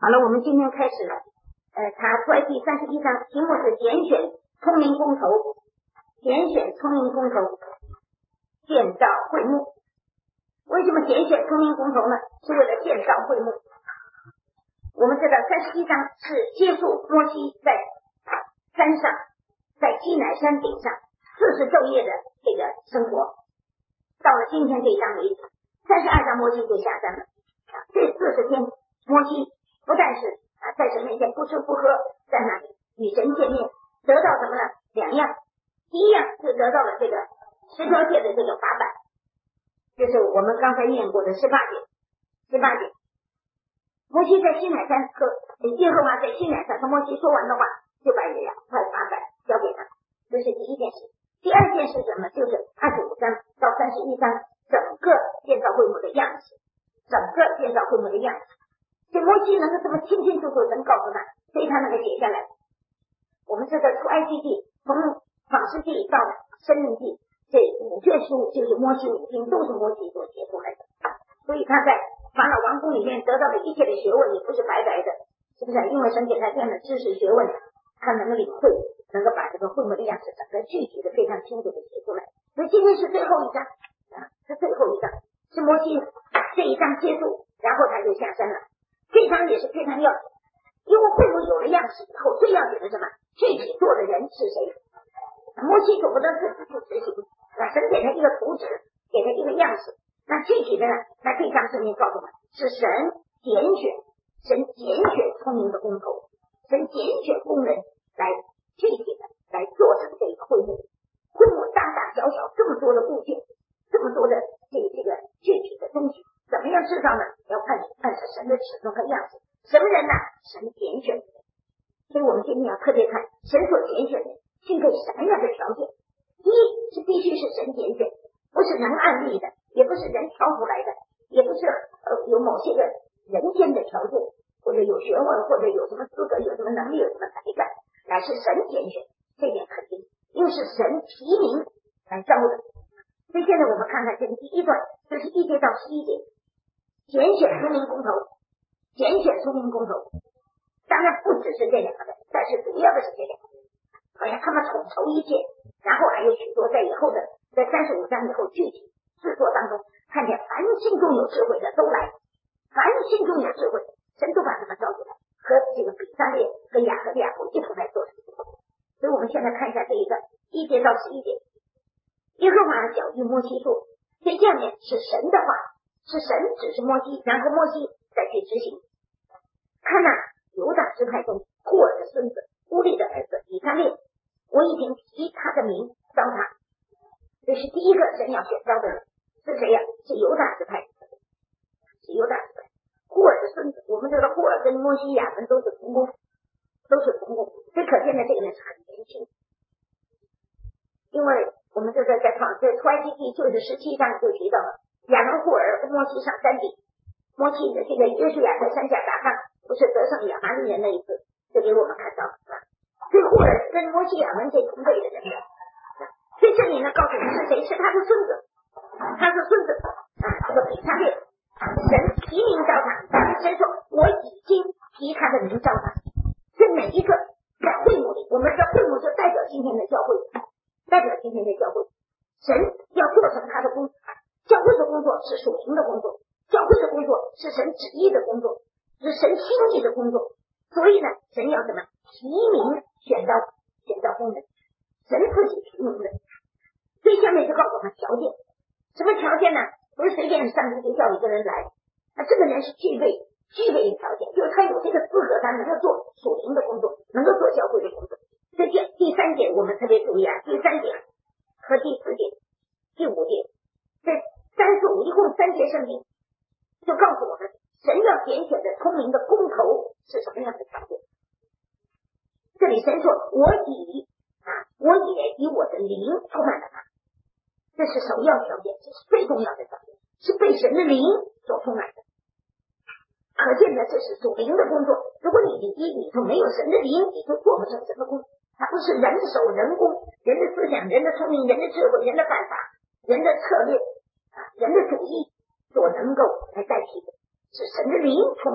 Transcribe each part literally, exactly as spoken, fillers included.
好了，我们今天开始了。呃，查出来第三十一章，题目是拣选聪明工头，拣选聪明工头，建造会幕。为什么拣选聪明工头呢？是为了建造会幕。我们知道三十一章是接触摩西在山上，在西乃山顶上四十昼夜的这个生活。到了今天这一章为止，三十二章摩西就下山了。这四十天，摩西不但是啊在神面前不吃不喝，在那里与神见面，得到什么呢？两样。第一样是得到了这个十条诫的这个法版，就是我们刚才念过的十八节。十八节，摩西在西乃山和耶和华在西乃山和摩西说完的话，就把两块法版交给他，这是第一件事。第二件事什么？就是二十五章到三十一章整个建造会幕的样子，整个建造会幕的样子。这摩西能够这么清清楚楚神告诉他，所以他能够写下来。我们知道出埃及记从创世纪到申命记这五卷书，就是摩西五经，都是摩西所写出来的。所以他在法老王宫里面得到的一切的学问也不是白白的，是不是？因为神给他这样的知识学问，他能够领会，能够把这个会幕的样子整个具体的非常清楚的写出来。所以今天是最后一章啊，是最后一章，是摩西这一章结束，然后他就下山了。这一章也是非常要紧，因为会幕有了样式以后，最要紧的是什么？具体做的人是谁？摩西总不能自己去执行，那神给他一个图纸，给他一个样式。那具体的呢？那这章圣经告诉我们，是神拣选，神拣选聪明的工头，神拣选工人来具体的来做成这个会幕。会幕大大小小这么多的物件，这么多的这个这个具体的东西，怎么样制造呢？要看你按着神的尺寸和样子。什么人呢？神拣选的。所以我们今天要特别看神所拣选的具备什么样的条件。第一是必须是神拣选，不是人按立的，也不是人挑出来的，也不是呃有某些个人间的条件，或者有学问，或者有什么资格，有什么能力，有什么才干，乃是神拣选，这点肯定，又是神提名来招的。所以现在我们看看这个第一段，就是一节到十一节，拣选聪明工头，拣选聪明工头，当然不只是这两个人，但是主要的是这两个人，好像他们统筹一切，然后还有许多在以后的，在三十五章以后具体制作当中，看见凡心中有智慧的都来，凡心中有智慧，神都把他们招进来，和这个比撒列和雅各利亚一同来做。所以我们现在看一下这一段一节到十一节。耶和华晓谕摩西说，这下面是神的话，是神指示摩西，然后摩西再去执行。看哪，犹大支派中霍尔的孙子乌利的儿子以撒列，我已经提他的名招他。这是第一个神要选召的人，是谁呀？是犹大支派，是犹大支派。霍尔的孙子，我们知道霍尔跟摩西亚人都是同工，都是同工，所以可见的这个人是很年轻。因为我们这在在创在出埃及记就是十七章就提到了亚伦霍尔跟摩西上山顶，摩西的这个约书亚在山下打仗，不是得胜亚玛力人那一次，就给我们看到了。所以霍尔跟摩西亚伦这同辈的人，所以这里呢告诉你是谁？是他的孙子，他是孙子啊，这个比撒列，神提名召他，神说我已经提他的名召他。所以每一个在会幕里，我们的会幕就代表今天的教会，代表今天的教会，神要做成他的工作。教会的工作是属灵的工作，教会的工作是神旨意的工作，是神心意的工作。所以呢，神要什么？提名选召选召工人，神自己提名的。所以下面就告诉我们条件，什么条件呢？不是随便上帝就叫一个人来，那这个人是具备具备的条件，就是他有这个资格，他能够做属灵的工作，能够做教会的工作。所以这第三节我们特别注意啊，第三节和第四节、第五节，这三四五一共三节圣经，就告诉我们神要拣选的聪明的工头是什么样的条件。这里神说，我以啊，我也以我的灵充满了他，这是首要条件，这是最重要的条件，是被神的灵所充满的。可见的这是属灵的工作，如果你里里头没有神的灵，你就做不成神的工作。它不是人手人工，人的思想、人的聪明、人的智慧、人的办法、人的策略啊、人的主意所能够来代替的，是神的灵充满，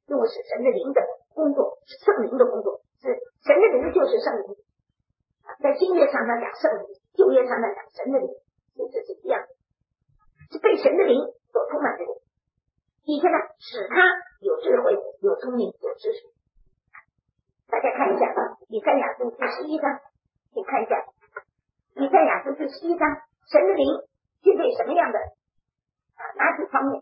因为是神的灵的工作，是圣灵的工作，是神的灵就是圣灵。在新约上他讲圣灵，旧约上他讲神的灵，所以这是一样的，是被神的灵所充满的人。底下呢，使他有智慧、有聪明、有知识。大家看一下以赛亚书第十一章，请看一下以赛亚书第十一章，神的灵具备什么样的啊哪几方面？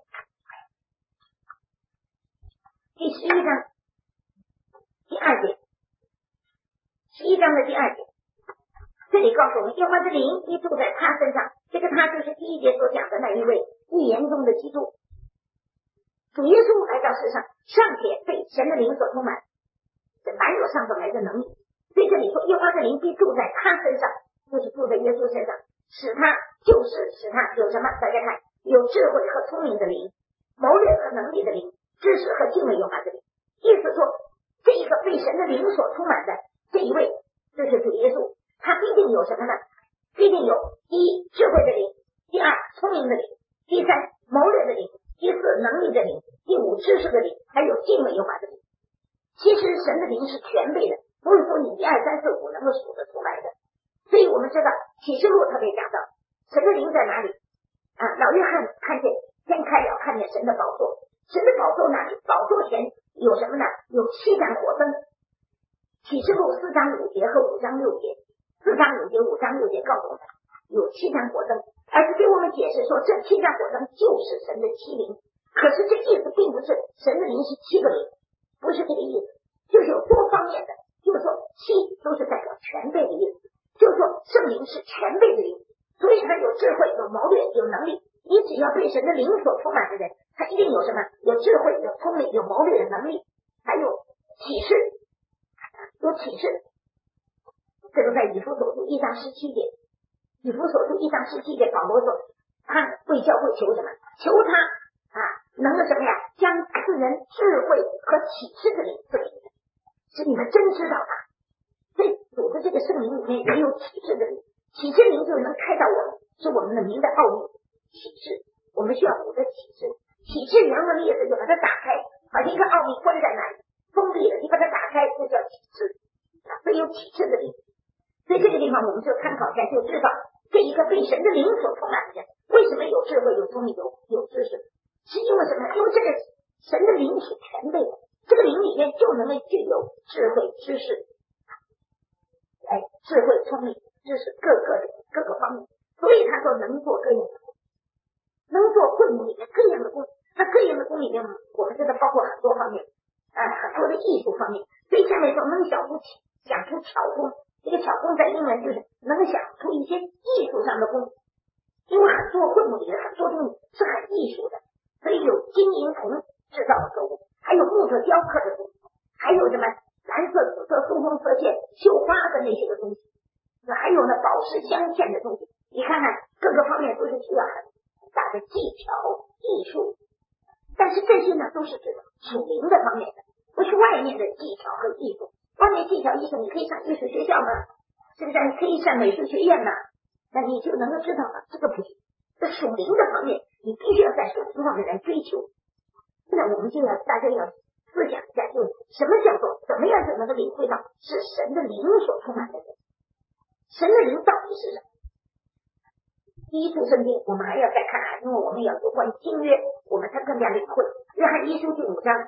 第十一章第二节，十一章的第二节，这里告诉我们，耶和华的灵一住在他身上，这个他就是第一节所讲的那一位预言中的基督。主耶稣来到世上，尚且被神的灵所充满，这满有上头来的能力。所以这里说耶和华的灵必住在他身上，就是住在耶稣身上，使他就是使他有什么？大家看，有智慧和聪明的灵，谋略和能力的灵，知识和敬畏耶和华的灵。意思说，这一个被神的灵所充满的这一位，就是主耶稣，他必定有什么呢？必定有第一智慧的灵，第二聪明的灵，第三谋略的灵，第四能力的灵，第五知识的灵，还有敬畏耶和华的灵。其实神的灵是全备的，不是说你一二三四五能够数得出来的。所以我们知道启示录特别讲到神的灵在哪里啊？老约翰看见天开了，看见神的宝座，神的宝座那里，宝座前有什么呢？有七盏火灯。启示录四章五节和五章六节，四章五节五章六节告诉我们有七盏火灯，而是给我们解释说这七盏火灯就是神的七灵。可是这意思并不是神的灵是七个灵，不是这个意思，就是有多方面的，就是说七都是代表全备的意思，就是说圣灵是全备的灵，所以他有智慧、有谋略、有能力。你只要被神的灵所充满的人，他一定有什么？有智慧、有聪明、有谋略的能力，还有启示，有启示。这个在以弗所书一章十七节，以弗所书一章十七节，保罗说他为教会求什么？求他啊，能够什么呀？将赐人智慧和启示的灵赐给你们，使你们真知道他。所以主的这个圣灵里面也有启示的灵，启示灵就是能开导我们，是我们的名的奥秘。启示，我们需要主的启示。启示原文的意思就把它打开，把一个奥秘关在那里，封闭了，你把它打开，就叫启示。所以有启示的灵。所以这个地方我们就参考一下，就知道这一个被神的灵所充满的人，为什么有智慧、有聪明、有有知识？是因为什么？因为这个神的灵是全备的，这个灵里面就能够具有智慧、知识，哎，智慧、聪明、知识各个各个方面。所以他说能做各样的工，能做会幕里面各样的工。那各样的工里面，我们知道包括很多方面，啊、呃，很多的艺术方面。所以下面说能想出想出巧工，这个巧工在英文就是能想出一些艺术上的工，因为很多会幕里面很多东西是很艺术的，所以有金银铜制造的作物，还有木头雕刻的东西，还有什么蓝色、紫色、棕红色线绣花的那些个东西，还有呢宝石镶嵌的东西。你看看各个方面都是需要很大的技巧艺术，但是这些呢都是指属灵的方面的，不是外面的技巧和艺术。外面技巧艺术你可以上艺术学校吗？是不是？你可以上美术学院呢？那你就能够知道了，这个不行。这属灵的方面，你必须要在属灵方面来追求。那我们就要大家要思想一下，就是什么叫做怎么样才能够领会到是神的灵所充满的人？神的灵到底是什么？第一处圣经我们还要再看看，因为我们要有关新约，我们才更加领会。约翰一书第五章，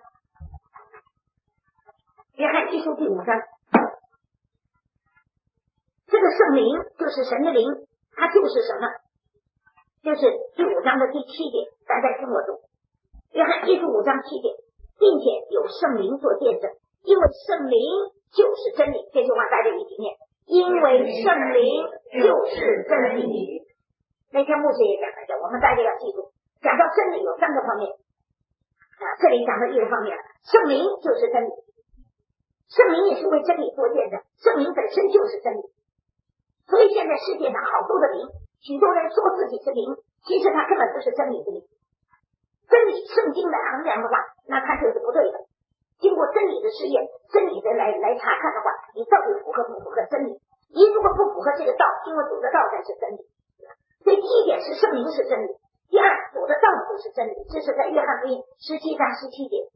约翰一书第五章，这个圣灵就是神的灵，它就是什么？就是第五章的第七节，大家听我读。约翰一书五章七节，并且有圣灵做见证，因为圣灵就是真理。这句话大家一起念，因为圣灵就是真理。那天牧师也讲了一下，我们大家要记住，讲到真理有三个方面啊，这里讲到一个方面，圣灵就是真理，圣灵也是为真理做见证，圣灵本身就是真理。所以现在世界上好多的灵，许多人说自己是灵，其实他根本不是真理的灵。真理圣经来衡量的话，那他就是不对的。经过真理的试验，真理的来来查看的话，你到底符合不符合真理？你如果不符合这个道，因为主的道才是真理。所以第一点是圣灵是真理，第二主的道就是真理，这是在约翰福音十七章十七节。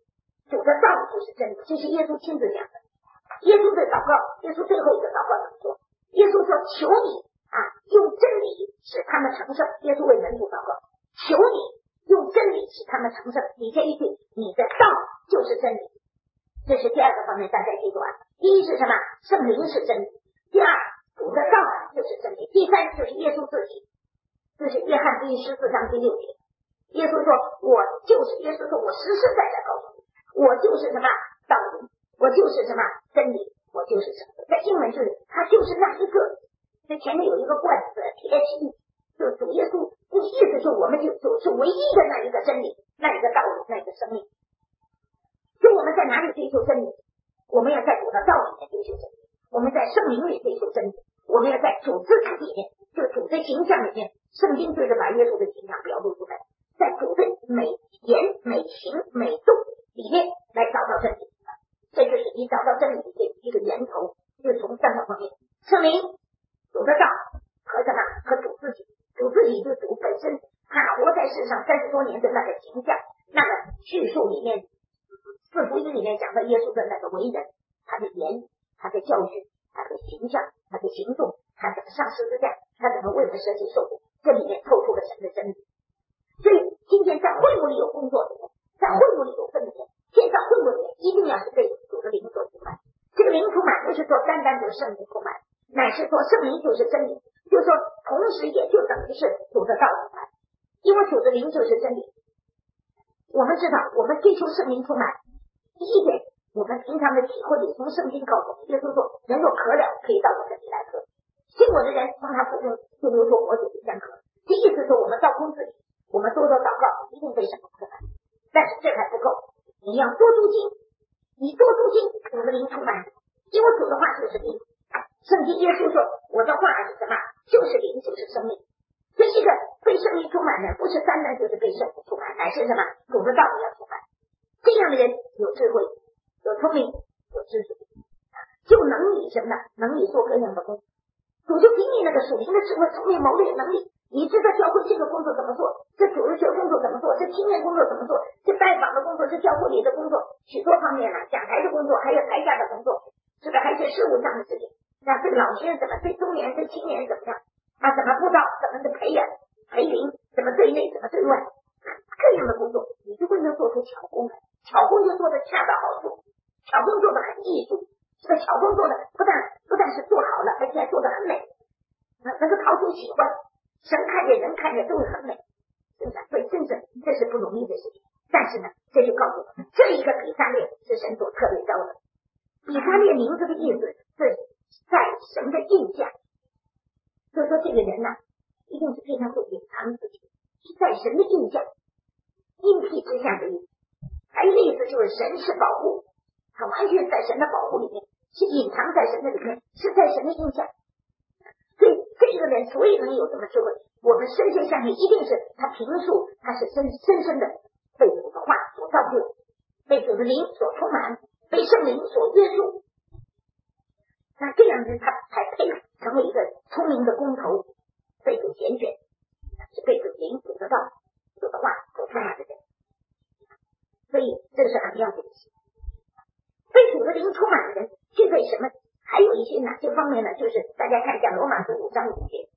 主的道就是真理，这是耶稣亲自讲的。耶稣的祷告，耶稣最后一个祷告怎么说？耶稣说：“求你啊，用真理使他们成圣。”耶稣为门徒祷告，求你用真理使他们成圣。你这一句，你的道就是真理。这是第二个方面，大家记住啊。第一是什么？圣灵是真理。第二，主的道就是真理。第三就是耶稣自己，这是约翰第十四章第六节。耶稣说：“我就是耶稣说，我实实在在告诉你，我就是什么道理，我就是什么真理，我就是什么。”在英文就是他就是那一个。这前面有一个冠词 P H E， 就是主耶稣，那意思就是我们就就是唯一的那一个真理，那一个道理，那一个生命。就我们在哪里追求真理？我们要在主的道里面追求真理，我们在圣灵里追求真理，我们要在主自己里面，就主的形象里面，圣经就是把耶稣的形象表露出来，在主的美言美行美动里面来找到真理。这就是你找到真理的一个源头，就是从三个方面：圣灵、主的道和什么？和主自己。主自己就是主本身，他活在世上三十多年的那个形象，那个叙述里面，四福音里面讲的耶稣的那个为人，他的言，他的教训，他的形象，他的行动，他怎么上十字架，他怎么为了舍己受苦，这里面透出了神的真理。所以今天在会幕里有工作的人，在会幕里有份的人，现在会幕里一定要是被主的灵所充满。这个灵充满不是说单单就是圣灵充满，乃是说圣灵就是真理，就是说同时也就等于是主的道充满，因为主的灵就是真理。我们知道我们追求圣灵充满，第一点我们平常的体会里从圣经告诉我们，耶稣说人若渴了可以到我这里来喝，信我的人从他腹中就流出活水的江河。这意思说我们到空自己，我们多多祷告一定被神充满，但是这还不够，你要多读经，你多读经主的灵充满，因为主的话就是灵。圣经耶稣说我的话是什么？就是灵，就是生命。这一个被圣灵充满的不是单单就是被圣灵充满，乃是什么？主的道理要充满。这样的人有智慧，有聪明，有知识，就能以什么呢？能以做各样的工。主就给你那个属灵的智慧、聪明、谋略能力，你知道教会这个工作怎么做，这主日学工作怎么做，这青年工作怎么做，这拜访的工作，这教会里的工作，许多方面呢，讲台的工作，还有台下的工作，这个还有事务上的事情。那对老师怎么对中年对青年怎么样啊？怎么布道？怎么的培养培灵？怎么对内？怎么对外？各样的工作，你就会能做出巧工来。巧工就做得恰到好处，巧工做得很艺术。这个巧工做的不但不但是做好了，而且还做得很美，能够讨主喜欢，神看见人看见都会很美，真的，所以真是这是不容易的事情。但是呢，这就告诉我们，这一个比撒列是神所特别招的。比撒列名字的意思是在神的印下，所以说这个人呢，一定是非常会隐藏自己，是在神的印下，阴僻之下的意思。还有一个意思就是神是保护，他完全在神的保护里面，是隐藏在神的里面，是在神的印下。所以这个人所以能有这么智慧，我们深深相信，一定是他平素他是深深深的被主的话所造就，被主的灵所充满，被圣灵所约束。那这样人他才配成为一个聪明的工头，被主拣选，是被主灵主的道主的话所充满的人。所以这是很要紧的事。被主的灵充满的人具备什么？还有一些哪些方面呢？就是大家看一下罗马书五章五节。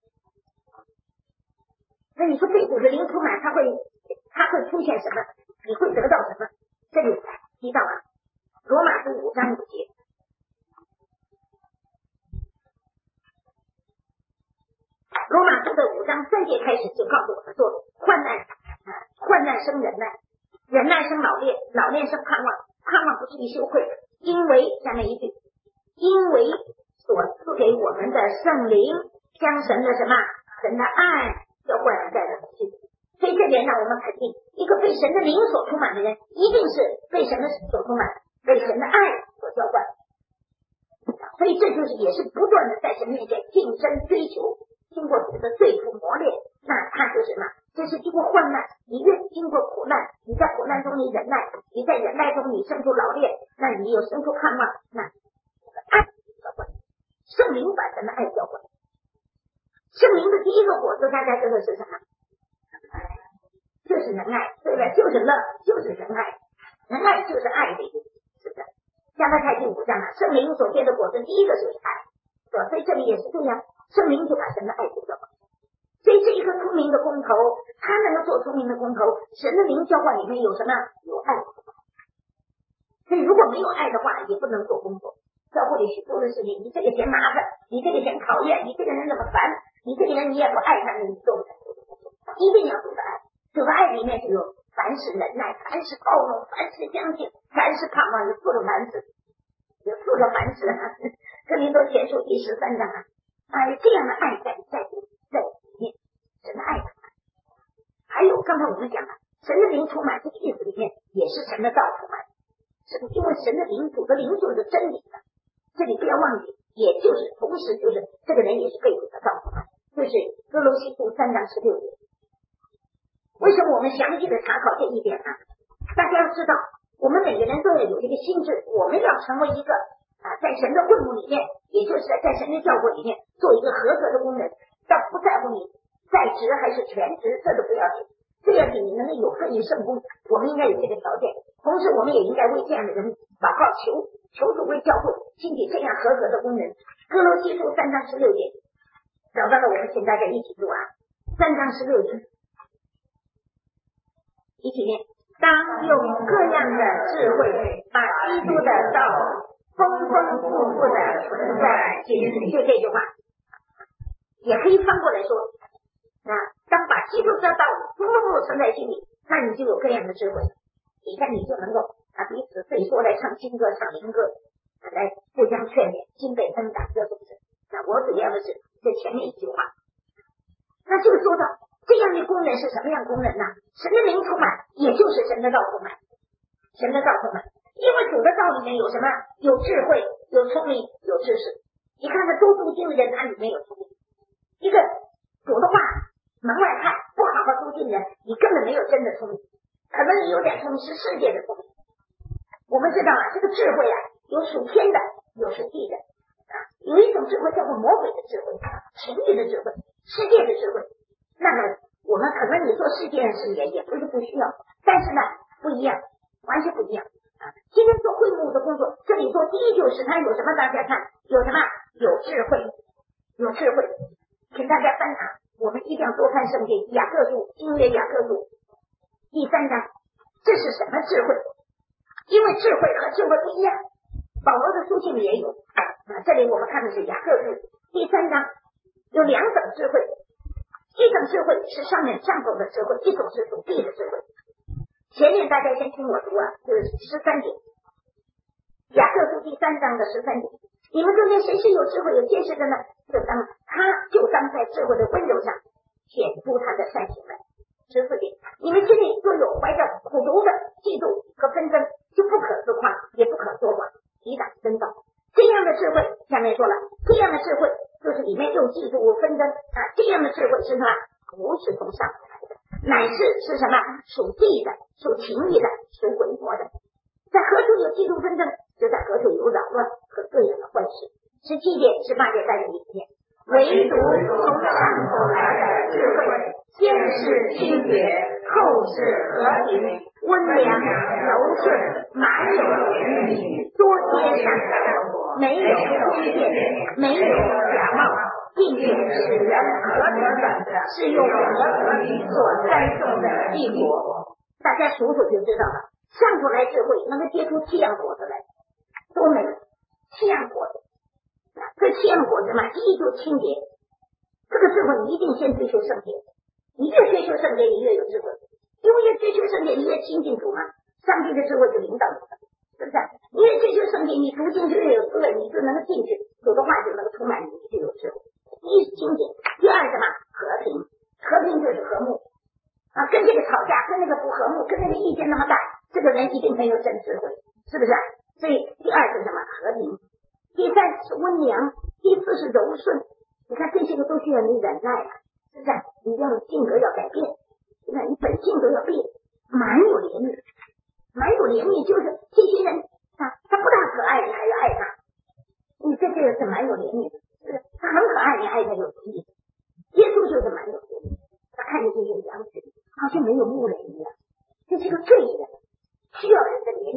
那你说被主的灵充满，他会他会出现什么？你会得到什么？这里提到啊，罗马书五章五节。罗马书的五章三节开始就告诉我们说，患难啊，患难生忍耐，忍耐生老练，老练生盼望，盼望不至于羞愧，因为下面一句，因为所赐给我们的圣灵将神的什么神的爱浇灌在我们心。所以这点让我们肯定，一个被神的灵所充满的人，一定是被神的所充满，被神的爱所浇灌。所以这就是也是不断的在神面前竞争追求，经过主的对付磨练，那他就是什么？这是经过患难，你越经过苦难，你在苦难中你忍耐，你在忍耐中你生出老练，那你有生出盼望，那爱浇灌，圣灵把神的爱浇灌。圣灵的第一个果子，大家知道是什么？就是仁爱，对不对？就是乐，就是仁爱。 爱就是爱的意思，是不是？加拉太第五章啊，圣灵所结的果子第一个就是爱，是吧？所以这里也是这样，圣灵就把神的爱给了我。所以这一个聪明的工头，他能够做聪明的工头，神的灵浇灌里面有什么？有爱。所以如果没有爱的话，也不能做工作。教会里许多的事情，你这个嫌麻烦，你这个嫌讨厌，你这个人怎么烦，你这个人你也不爱他，你做不成这个工作。一定要主的爱，主的爱里面就有凡事忍耐，凡事包容，凡事相信，凡事盼望，有四个凡事，有四个凡事啊。哥林多前书第十三章啊，哎，这样的爱在在在里面，神的爱。还有刚才我们讲了，神的灵充满这个意思里面也是神的道充满，是因为神的灵，主的灵就是真理的。这里不要忘记，也就是同时就是这个人也是被主的道充满，就是哥罗西书三章十六节。为什么我们详细的查考这一点呢？大家要知道，我们每个人都要有这个心智，我们要成为一个啊，在神的会幕里面，也就是在在神的教会里面做一个合格的工人，但不在乎你在职还是全职，这都不要紧，这要紧你能够有份于圣工，我们应该有这个条件。同时我们也应该为这样的人祷告，求求主为教会兴起这样合格的工人。哥罗西书三章十六节，找到了，我们请大家一起读啊，三章十六节，一起念。当用各样的智慧，把基督的道丰丰富富的存在心里，就这句话，也可以翻过来说啊，当把基督的道丰丰富富存在心里，那你就有各样的智慧，你看你就能够啊彼此对说来唱新歌，唱灵歌，来互相劝勉，心被恩感，这都是。那我主要的是这前面一句话，那就说到这样的工人是什么样工人呢？神的灵充满，也就是神的道充满，神的道充满。因为主的道里面有什么？有智慧，有聪明，有知识。你看看多读经的人，他里面有聪明。一个主的话门外汉，不好好读经人，你根本没有真的聪明。可能你有点聪明，是世界的聪明。我们知道啊，这个智慧啊，有属天的，有属地的啊。有一种智慧叫做魔鬼的智慧，情欲的智慧，世界的智慧。那么我们可能你做世界的事业也不是不需要，但是呢不一样，完全不一样啊。今天做会幕的工作，这里做第一就是它有什么？大家看有什么？有智慧，有智慧，请大家翻查，我们一定要多看圣经，雅各书，新约雅各书第三章，这是什么智慧？因为智慧和智慧不一样，保罗的书信里也有啊。这里我们看的是雅各书第三章，有两种智慧。一种智慧是上面上头的智慧，一种是属地的智慧。前面大家先听我读啊，就是十三节，雅各书第三章的十三节，你们中间谁是有智慧有见识的呢？就当他就当在智慧的温柔上显出他的善行来。十四节，你们心里若有怀着苦毒的嫉妒和纷争，就不可自夸，也不可说谎，抵挡真道。这样的智慧，下面说了，这样的智慧就是里面又嫉妒纷争啊，这样的智慧是什么？不是从上来的，乃是是什么？属地的，属情欲的，属鬼魔的。在何处有嫉妒纷争，就在何处有扰乱和各样的坏事。十七节、十八节在这里面，唯独从上头来的智慧，先是清洁，后是和平，温良柔顺，满有怜悯，多结善道，没有亏欠，没有假冒，并且使人合得的，是用和合所栽种的异果。大家数数就知道了，上头来智慧能够结出七样果子来，多美！七样果子，这七样果子嘛，第一就清洁。这个智慧你一定先追求圣洁，你越追求圣洁，你越有智慧，因为越追求圣洁，你越亲近主嘛，上帝的智慧就领导你了，是不是？你越追求圣洁，你读经就越有滋味，你就能够进去，主的话就能够充满你，你就有智慧。第一是清洁，第二什么？和平，和平就是和睦啊，跟这个吵架，跟那个不和睦，跟那个意见那么大，这个人一定没有真智慧，是不是？所以第二是什么？和平。第三是温良，第四是柔顺。你看这些个都需要你忍耐啊，是不是？你要性格要改变，是不是？你本性都要变，满有怜悯，满有怜悯就是这些人啊，他不大可爱，你还要爱他，你这个是蛮有怜悯的，是不是？他很可爱，你爱他有意思。耶稣就是蛮有怜悯，他看见这些羊群好像没有牧人一样，这是个罪人，需要人的怜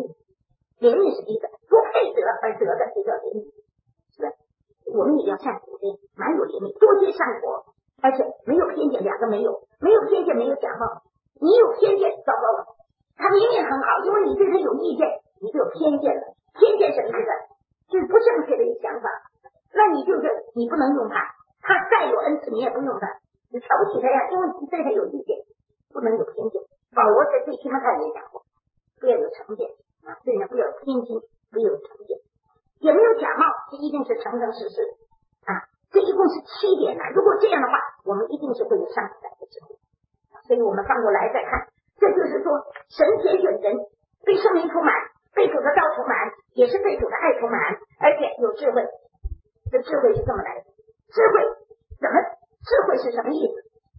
怜悯是一个不配得而得的，就叫怜悯，是吧？我们也要善福的，蛮有怜悯，多结善果，而且没有偏见，两个没有，没有偏见，没有假冒。你有偏见，糟糕了，他明明很好，因为你对他有意见，你就有偏见了。偏见什么意思？就是不正确的一个想法，那你就是你不能用他，他再有恩赐你也不用他，你瞧不起他呀，因为你对他有意见，不能有偏见。保罗在对提摩太也讲过，不要有成见啊，对人不要有偏心，不要有成见，也没有假冒，这一定是诚诚实实啊。这一共是七点呢，如果这样的话，我们一定是会有上载的智慧。所以我们翻过来再看，这就是说神拣选人被圣灵充满，被主的道充满，也是被主的爱充满，而且有智慧。这智慧是这么来的，智慧怎么智慧是什么意思？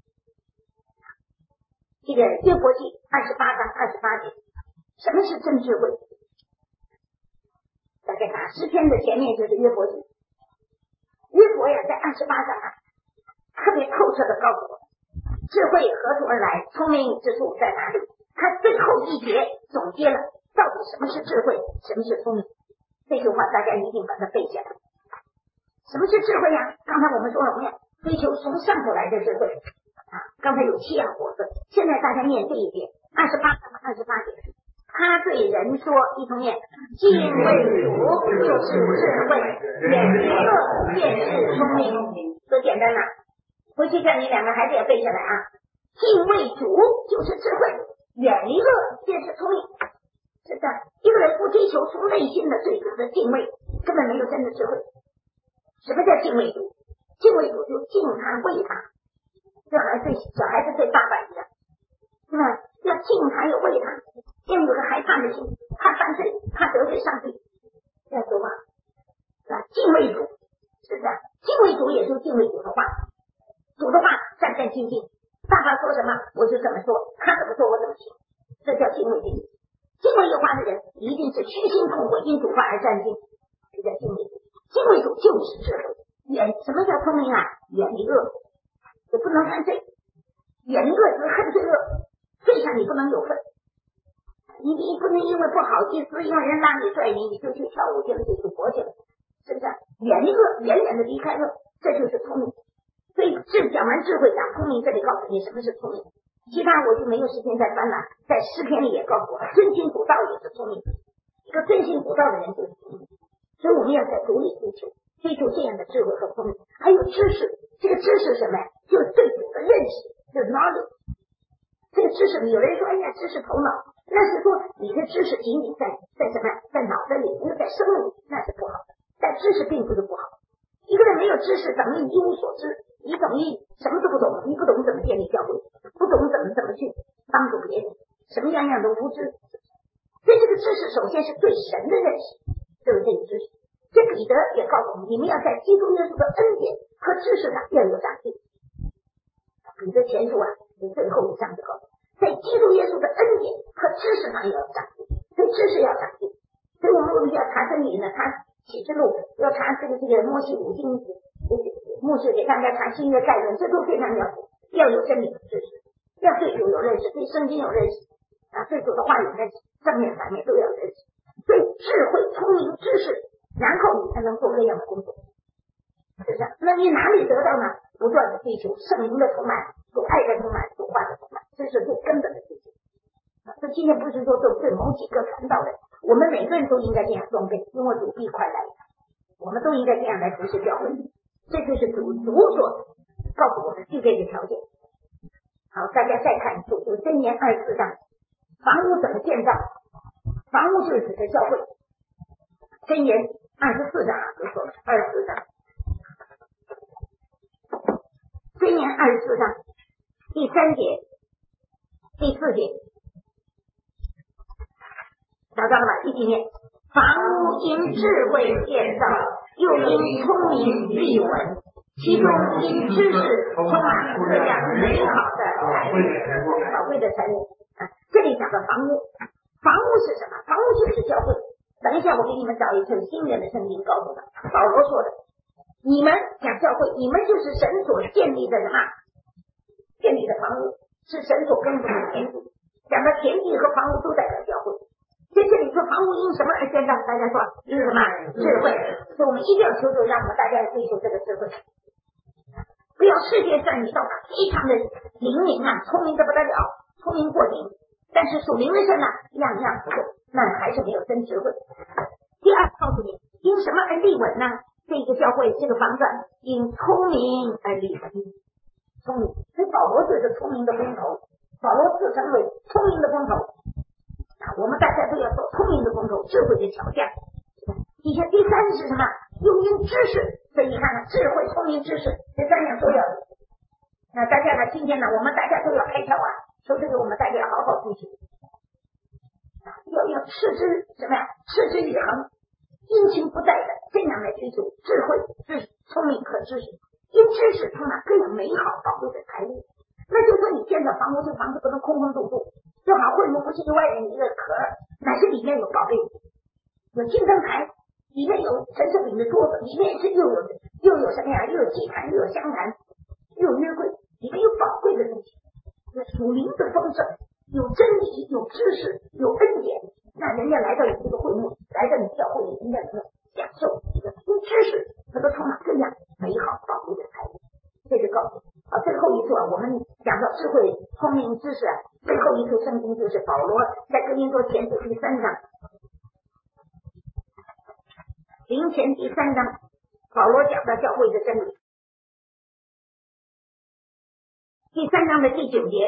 这个约伯记二十八章二十八节，什么是真智慧？大家看诗篇的前面就是约伯记，约伯呀在二十八章啊特别透彻的告诉我，智慧何处而来，聪明之处在哪里？他最后一节总结了到底什么是智慧，什么是聪明。这句话大家一定把它背下来。什么是智慧呀？刚才我们说了，我们要追求从上头来的智慧啊。刚才有七样果子，现在大家念这一节二十八章二十八节，他对人说，一同念，敬畏主就是智慧，远离恶便是聪明。多简单呐、啊！回去叫你两个孩子也背下来啊！敬畏主就是智慧，远离恶便是聪明。是的，一个人不追求出内心的对主的敬畏，根本没有真的智慧。什么叫敬畏主？敬畏主就敬他畏他，就好像对小孩子对爸爸一样，是吧？要敬他又畏他，要有个害怕的心，怕犯罪，怕得罪上帝，这样说话是吧？敬畏主，是不是？敬畏主也就敬畏主的话，主的话战战兢兢，爸爸说什么我就怎么说，他怎么说我怎么行，这叫敬畏主。敬畏耶和华的人一定是虚心痛悔，因主话而战兢，这叫敬畏主。敬畏主就是智慧，远什么叫聪明啊？远离恶，也不能犯罪，远离恶就是恨罪恶，罪上你不能有份，你你不能因为不好意思，因为人拉你拽你，你就去跳舞去了，就去活去了，是不是？远离恶，远远的离开恶，这就是聪明。所以智讲完智慧讲聪明，这里告诉你什么是聪明，其他我就没有时间再翻了。在诗篇里也告诉我，遵行古道也是聪明，一个遵行古道的人就是聪明。所以我们要在主里追求，追求这样的智慧和聪明，还有知识。这个知识什么呀？就是对主的认识，就是 knowledge。这个知识里有人说，哎呀，知识头脑，那是说你的知识仅仅在在什么，在脑子里，那在生命里，那是不好的。但知识并不是不好。一个人没有知识，等于一无所知，你等于什么都不懂，你不懂怎么建立教会，不懂怎么怎么去帮助别人，什么样样都无知。所以这个知识首先是对神的认识，就是这个知识。这彼得也告诉我们，你们要在基督耶稣的恩典和知识上要有长进。彼得前书啊，你最后一章就告诉我，在基督耶稣的恩典和知识上要有长进，所以知识要长进。所以我们为什么要查真理呢？查启示录，要查这个这个摩西五经，牧师给大家查新约概论，这都非常要紧，要有真理的知识，要对主有认识，对圣经有认识啊，对主的话有认识，正面反面都要认识。所以智慧、聪明、知识，然后你才能做这样的工作，是不是？那你哪里得到呢？不断的追求圣灵的充满，主爱的充满，主话的充满，这是最根本的追求。这今天不是说对某几个传道人，我们每个人都应该这样装备，因为主必快来，我们都应该这样来服侍教会。这就是主主所告诉我们具备的条件。好，大家再看主主箴言二十四章，房屋怎么建造？房屋就是指的教会。箴言二十四章啊，就说了二十四章，箴言二十四章第三节、第四节，找到了吧？一起念：房屋因智慧建造，又因聪明立稳，其中因知识充满各样美好的财物，宝贵的财物啊！这里讲的房屋，房屋是什么？房屋就是教会。等一下，我给你们找一份新约的圣经，告诉他，保罗说的，你们讲教会，你们就是神所建立的什么？建立的房屋，是神所耕种的田地。讲到田地和房屋都代表教会， 在这里说房屋因什么而建造？大家说因什么？智慧。所以我们一定要求助，让我们大家追求这个智慧。不要世界上你到非常的灵敏啊，聪明的不得了，聪明过顶，但是属灵的人呢，样样不够，那还是没有真智慧。第二，告诉你因什么而立稳呢？这个教会这个房子因聪明而立稳。聪明，所以保罗就是聪明的工头，保罗自称为聪明的工头啊，我们大家都要做聪明的工头，智慧的巧匠。底下第三是什么？又因知识，所以你看看智慧、聪明、知识这三样都要有。那大家呢？今天呢，我们大家都要开窍啊，说这个我们大家要好好追求，要要持之什么呀？持之以恒，阴晴不在的这样来追求智慧、知识、聪明和知识。因知识充满各样美好宝贵的财物，那就说你建造房屋，这房子不能空空洞洞，就好会幕不是外面一个壳，乃是里面有宝贝，有金灯台，里面有陈设饼的桌子，里面是又有又有什么呀？又有祭坛，又有香坛，又有约柜，里面有宝贵的东西，有属灵的丰盛，有真理，有知识，有恩典。那人家来到你这个会幕，来到你教会里，人家能够享受这个因知识，能够充满各样美好宝贵的财物。这就告诉啊，最后一处啊，我们讲到智慧、聪明、知识啊，最后一处圣经就是保罗在哥林多前书第三章。林前第三章，保罗讲到教会的真理。第三章的第九节，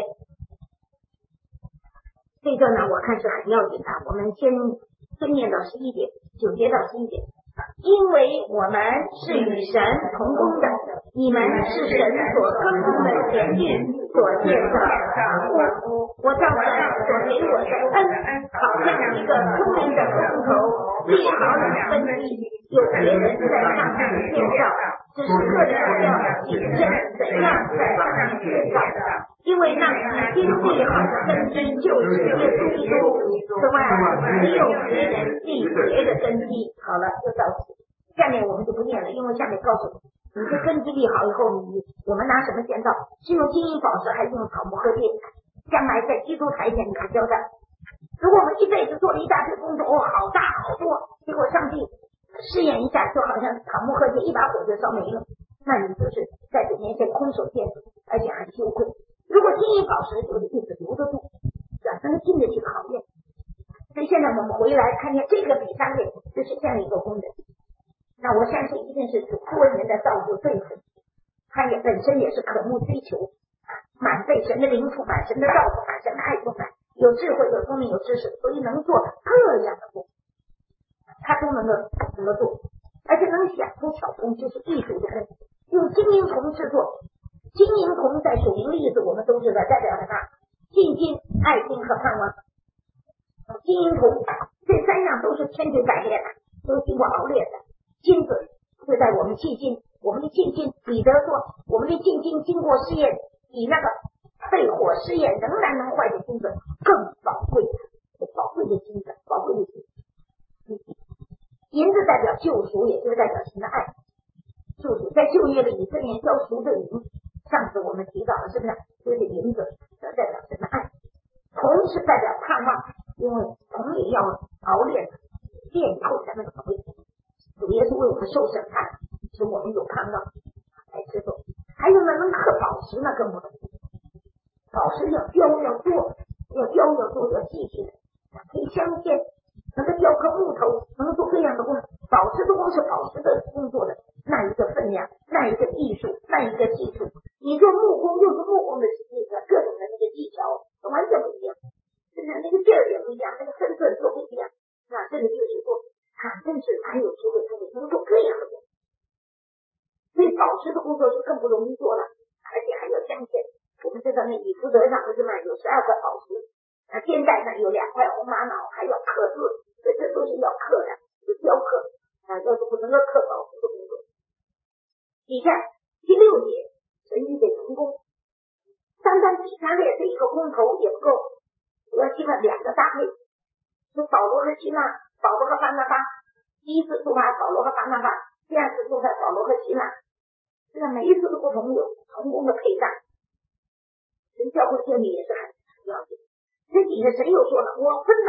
这个呢，我看是很要紧的。我们先先念到十一节，九节到十一节。因为我们是与神同工的，你们是神所耕种的田地所建造的屋。我照神所给我的恩，好像一个聪明的工头立好了根基，有别人在上面建造，只是个人要谨慎怎样在上面建造。因为那已经立好的根基就是耶稣基督，此外没有别人立别的根基。好了，就到此。下面我们就不念了，因为下面告诉你，你这根基立好以后，你我们拿什么建造？是用金银宝石，还是用草木和秸？将来在基督台前你们交代。如果我们一辈子做了一大堆工作，哦，好大好多，结果上帝试验一下，就好像草木和秸一把火就烧没了，那你就是在主面前空手见主，而且还羞愧。如果金银宝石就是一直留得住，能够经得起考验。所以现在我们回来看见这个比上面就是这样一个工人，那我相信一定是主为人的造就对付，他也本身也是渴慕追求，满被神的灵充满，神的造就满，神的爱充满，有智慧，有聪明，有知识，所以能做各样的工，他都能够能够做，而且能想出巧工，就是艺术的根。用金银铜制作，金银铜在属灵例子我们都知道代表什么？信心、爱心和盼望。金银铜这三样都是千锤百炼的，都经过熬炼的。金子会在我们信心，我们的信心，彼得说，我们的信心经过试验，比那个被火试验仍然能坏的金子更宝贵，宝贵的金子，宝贵的金子。银子代表救赎，也就是代表神的爱。救赎在旧约的以色列交赎的银，上次我们提到了，是不是？就是银子代表神的爱。铜是代表盼望，因为铜也要熬炼，炼以后才能成为。主耶稣为我们受审判，使我们有盼望来制作。还有呢，能刻宝石那更不同，宝石要雕要做，要雕要做要细致，可以镶嵌，能够雕刻木头，能够做各样的工。宝石的工是宝石的工作的那一个分量，那一个艺术，那一个技术。你做木工又是木工的那个各种的那个技巧，完全不一样，就是那个劲儿也不一样，那个分寸都不一样。那这个就是说，他真是很有智慧，他也能做各样的工。所以宝石的工作就更不容易做了，而且还要镶嵌。我们知道那以弗德上不是嘛，有十二块宝石，那肩带上有两块红玛瑙，还要刻字，所以这都是要刻的，有雕刻啊，要是不能够刻宝石的工作。你看第六节，神预备成功，单单比他列这一个工头也不够，我要希望两个搭配，是保罗和希腊，保罗和巴拿巴，第一次出发保罗和巴拿巴，第二次出发保罗和希腊，这个每一次都不同，有成功的配搭。神教会建立也是很重要的。这底下神又说了，我分派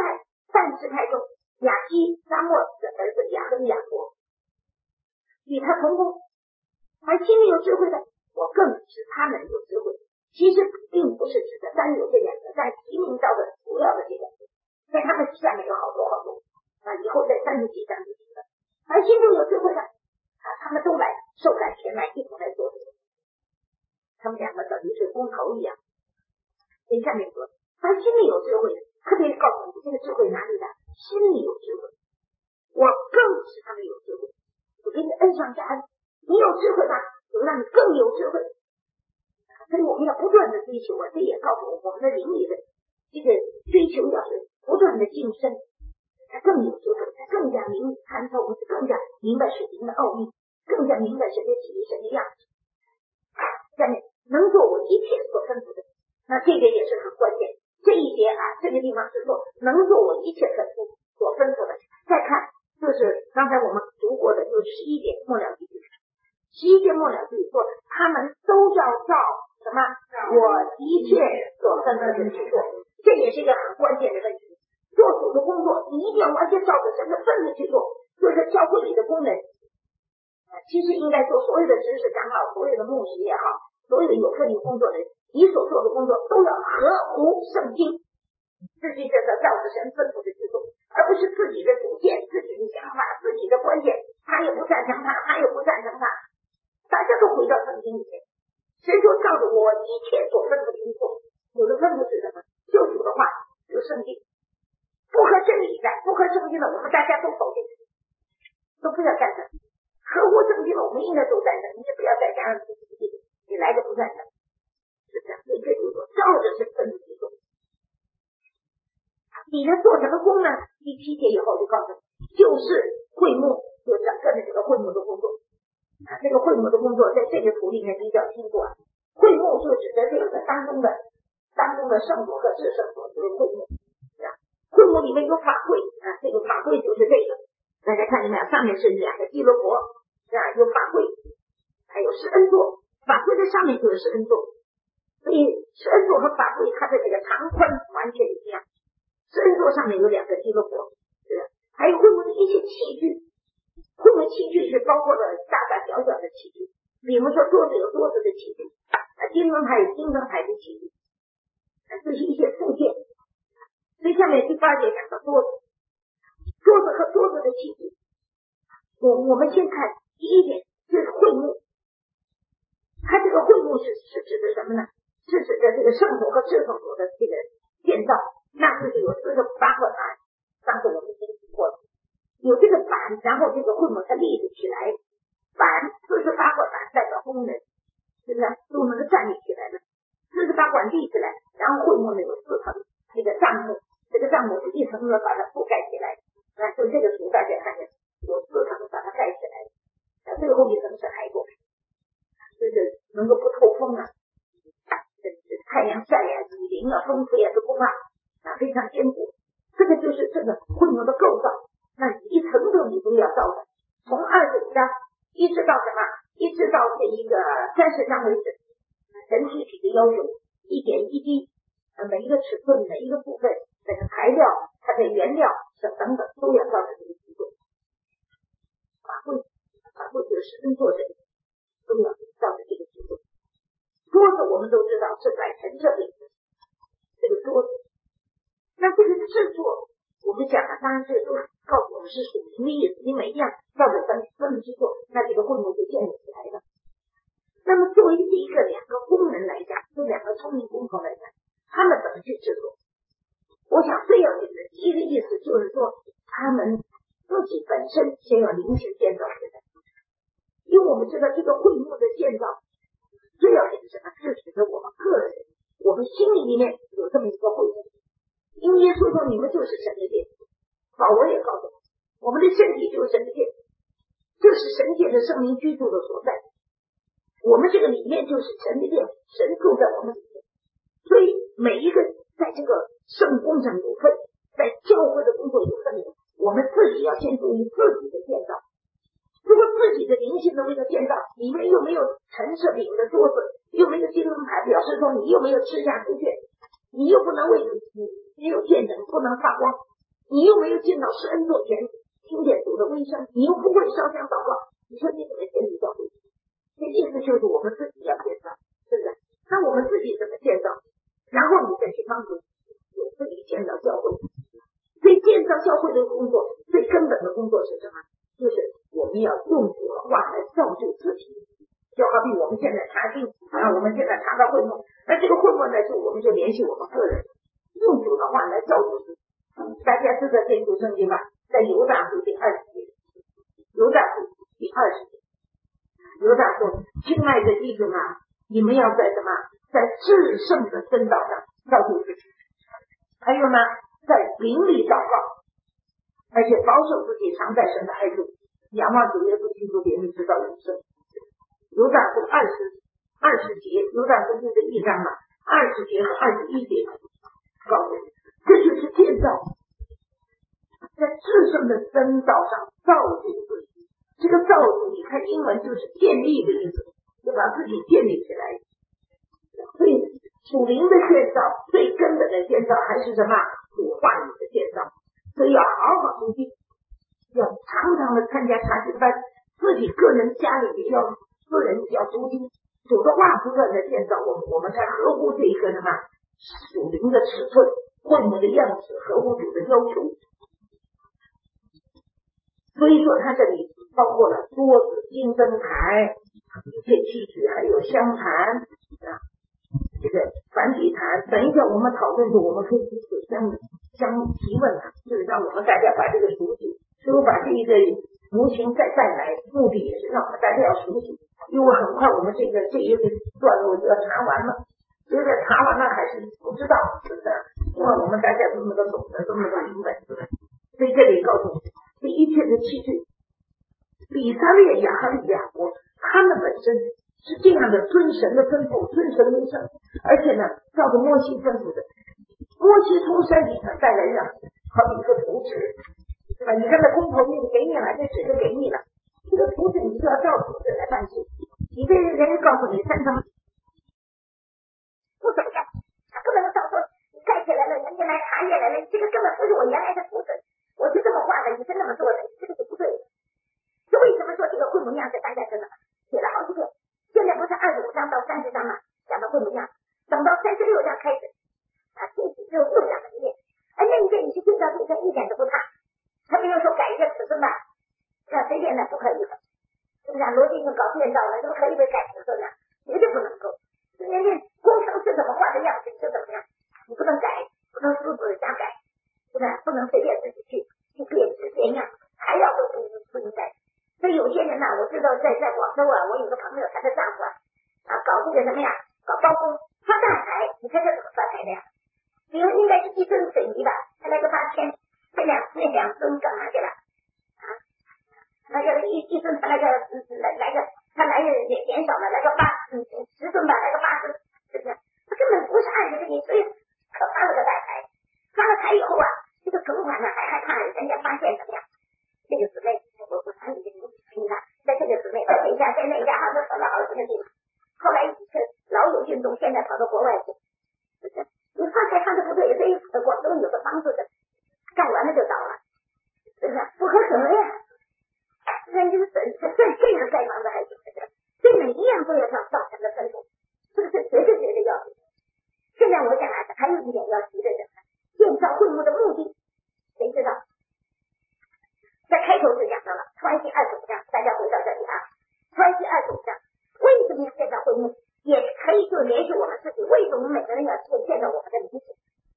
但支派中亚基沙莫的儿子亚跟亚伯与他同工，而心里有智慧的，我更使他们有智慧。其实并不是指的单有这两个，在提名到的主要的这两个，在他们下面有好多好多啊，以后在三十几章就提了。而心中有智慧的啊，他们都来受感前来一同来做这个，他们两个等于是公头一样。跟下面说，而心里有智慧的，特别告诉你这个智慧哪里来，心里有智慧，我更使他们有智慧。我给你恩上加恩，你有智慧吧，我让你更有智慧。所以我们要不断的追求啊，这也告诉我我们的灵里的这个追求要是不断的晋升，才更有智慧，才更加明参透，更加明白水灵的奥秘，更加明白神的旨意，神的样子。下面能做我一切所吩咐的，那这个也是很关键。这一节啊，这个地方是说能做我一切吩咐所吩咐的。再看就是刚才我们读过的，就是十一节末了句，十一节末了句说他们都要照什么我一切所吩咐的去做，这也是一个很关键的问题。做主的工作你一定要完全照着神的吩咐去做，就是教会里的工人其实应该做所有的知识长老，所有的牧师也好，所有的有份于工作的人，你所做的工作都要合乎圣经，自己真的照着神吩咐的去做，而不是自己的主见、自己的想法、自己的观点，他也不赞成他，他也不赞成他，大家都回到圣经里面。谁说照着我一切所吩咐的去做？有的吩咐是什么？救主的话，有圣经，不合真理的、不合圣经的，我们大家都否定，都不要赞成。合乎圣经的，我们应该都赞成，你也不要再加上自己的，你来个不赞成，是这样。所以这就是说，照着神吩咐去做。你呢做什么工呢？第七节以后就告诉你，就是会幕，就整个的这个会幕的工作。啊，这个会幕的工作在这个图里面比较清楚啊。会幕就指的这个当中的当中的圣所和至圣所，就是会幕。啊，会幕里面有法会啊，这个法会就是这个。大家看见没有？上面是两个基罗伯，啊，有法会，还有施恩座。法会的上面就是施恩座，所以施恩座和法会它的这个长宽完全一样。施恩座上面有两个基罗伯，是吧？还有会幕的一些器具。会幕器具是包括了大大小小的器具，比如说桌子有桌子的器具，啊，金灯台有金灯台的器具，啊，这是一些附件。所以下面第八节讲到桌子，桌子和桌子的器具。我我们先看第一点，就是会幕。它这个会幕是是指的什么呢？是指的这个圣所和至圣所的这个建造，那就是有四个八个板，上次我们已经提过了。有这个板，然后这个会幕它立得起来，板四十八管板代表工人，是不是都能够站立起来的？四十八管立起来，然后会幕呢有四层，这个帐幕，这个帐幕是一层层把它覆盖起来，啊，就这个图大家看见有四层把它盖起来，啊，最后一层是海沟，就是能够不透风啊，太阳晒呀、雨淋啊、风吹啊都不怕，啊，非常坚固。这个就是这个会幕的构造。那一层层你都要造的，从二十章一直到什么，一直到这一个三十章为止，神具体的要求，一点一滴，每一个尺寸、每一个部分，这个材料、它的原料等等都要照着这个去做。法会，法会就是恩做这个，都要照着这个去做。桌子我们都知道是摆陈设品的，这个桌子，那这个制作。我们讲了，当然这都告诉我们是属灵的意思，你每一样照着分分去做，那这个会幕就建立起来了。那么作为第一个两个工人来讲，这两个聪明工头来讲，他们怎么去制作？我想最要紧的第一个意思就是说，他们自己本身先要灵性建造起来，因为我们知道这个会幕的建造最要紧的是什么？是指的我们个人，我们心里面有这么一个会幕。因为耶稣说你们就是神的殿，保罗也告诉我，我们的身体就是神的殿，这是神界的圣灵居住的所在，我们这个里面就是神的殿，神住在我们里面。所以每一个在这个圣工上有份，在教会的工作有份的，我们自己要先注意自己的建造。如果自己的灵性的为了建造，里面又没有陈设饼的桌子，又没有金灯台，表示说你又没有吃下猪血，你又不能为你没有见证，不能发光， 你又没有见到施恩座前，听见主的微声，你又不会烧香祷告，你说你怎么建立教会？这意思就是我们自己要建造，是不是？那我们自己怎么建造？然后你再去帮助有自己建造教会。所以建造教会的工作最根本的工作是什么？就是我们要用主的话来造就自己。就好比我们现在查经啊，我们现在查到会幕，那这个会幕呢，就我们就联系我们个人，用主的话来造就自己。大家知道这组圣经吧？在犹大书第二十节，犹大书第二十节，犹大说：“亲爱的弟兄啊，你们要在什么？在至圣的真道上造就自己。还有呢，在灵里祷告，而且保守自己常在神的爱中，仰望主耶稣基督怜悯直到永生。”犹大书二十二十节，犹大书的一章嘛，二十节和二十一节告诉你，这就是建造，在至圣的真道上造就自己。这个造就，你看英文就是建立的意思，就把自己建立起来。所以属灵的建造，最根本的建造还是什么？主话语的建造。所以要好好读经，要常常的参加查经班，自己个人家里也要个人要读经，主的话不断的建造我们，我们才合乎这一个什么属灵的尺寸，会幕的样子，合乎主的要求。所以说它这里包括了桌子、金灯台、一切器具，还有香坛啊，这个梵体坛。等一下我们讨论时，我们可以彼此相相提问啊，就是让我们大家把这个熟悉，所以我把这一个模型再带来，目的也是让我们大家要熟悉。因为很快我们这个这一个段落就要查完了，所以在查完了还是不知道，是不是？因为我们大家这么的懂得，这么的明白，所以这里告诉你，这一切的器具，以色列、亚哈利亚国，他们本身是这样的遵神的吩咐，遵神为圣，而且呢，照着摩西吩咐的，摩西从山顶上带来的，好比一个图纸，对吧？你看那工头给你给你了，这纸就给你了，这个图纸你就要照图纸来办事。你这人家告诉你三层不怎么样，他根本就照说你盖起来了，人家来查验来了，这个根本不是我原来的图纸，我是这么画的，你是那么做的，这个是不对的。就为什么说这个会幕样式大家真的写了好几遍？现在不是二十五章到三十章嘛，讲的会幕样，等到三十六章开始啊，具体只有六章的一页，而那一遍你去对照对照一点都不差。他没有说改一个尺寸吧，那随便的不可以的。是不是啊？罗辑性搞建造了，怎么可以被改尺寸呢？绝对不能够。人家工程是怎么画的样子就怎么样，你不能改，不能私自瞎改，是不是？不能随便自己去去变质变样，还要会不不应该。所以有些人呢、啊，我知道在在广州啊，我有个朋友，他的丈夫啊，啊搞这个什么呀，搞包工，发大财，你看这怎么发财的呀？比如应该是一吨水泥吧，他来个八千，这两那两吨干嘛去了？那个一一吨，他来个来来个，他来个也减少了，来个八嗯十吨吧，来个八吨，是不是？他根本不是按着这个，所以可发了个大财。发了财以后啊，这个存款呢还害怕人家发现怎么样？这个姊妹，我我谈你这个你看，在这个姊妹在这家在那家，好像跑了好几个地方。后来是老有运动，现在跑到国外去，是不是？你发财看的不对，所以广州有个房子的，盖完了就倒了，是不是？不合格呀。那就是这这这个盖房子还行，所以每一样都要上造成的分数，这个是绝对绝对要紧。现在我讲啊，还有一点要提的是，建造会幕的目的，谁知道？在开头就讲到了，创世二十五章，大家回到这里啊，创世二十五章为什么要建造会幕？也可以就联系我们自己，为什么每个人要建造我们的理解？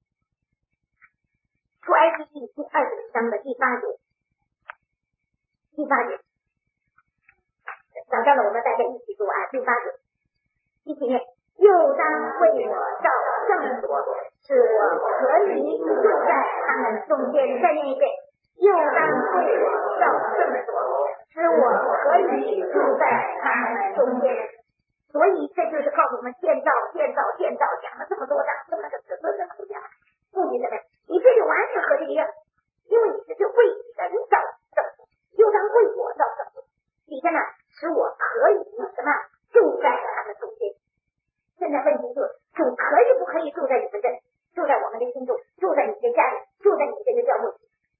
出埃及记第二十五章的第八节。第八节，找到了，我们大家一起读啊。第八节，一起念：又当为我造圣所，使我可以住在他们中间。再念一遍：又当为我造圣所，使我可以住在他们中间。所以这就是告诉我们建造、建造、建造，讲了这么多章，这么个尺寸怎么讲？目的什么？你这就完全和这个一样，因为你这是为你的人造圣所。又当为我造圣所，底下呢使我可以什么住在他们中间。现在问题就是主可以不可以住在你们这里，住在我们的心中，住在你的家里，住在你这个教会？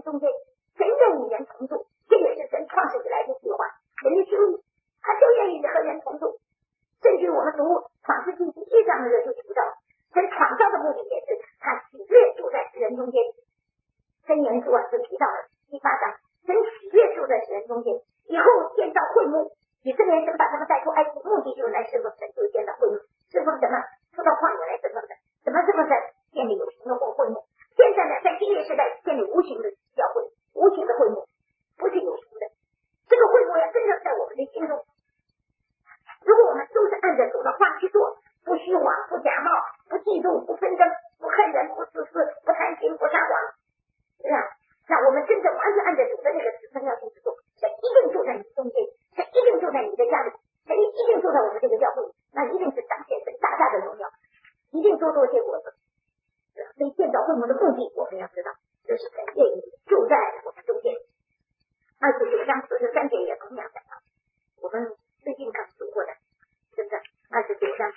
中间，神愿与人同住，这也是神创始以来的计划，神的心意，他就愿意和人同住。甚至我们读创世纪第一章的时候就提到，神创造的目的也是他喜悦住在人中间。箴言书啊就提到了第八章，神喜悦住在人中间，以后建造会幕，以色列神把他们带出埃及，目的就是来侍奉神，就是建造会幕，侍奉什么？出到旷野来侍奉神，怎么侍奉神？建立有形的会幕。现在呢，在新约时代建立无形的教会，无形的会幕，不是有形的。这个会幕要真正在我们的心中。如果我们都是按着主的话去做，不虚妄，不假冒，不嫉妒，不纷争，不恨人，不自私，不贪心，不撒谎，是吧？那我们真正完全按照主的这个指分要去做，神一定住在你中间，神一定住在你的家里，神一定住在我们这个教会，那一定是彰显神大大的荣耀，一定多多结果子。所以建造会幕的目的，我们要知道，就是神愿意住在我们中间。二十九章四十三节也同样讲到，我们最近刚读过的，是不是？二十九章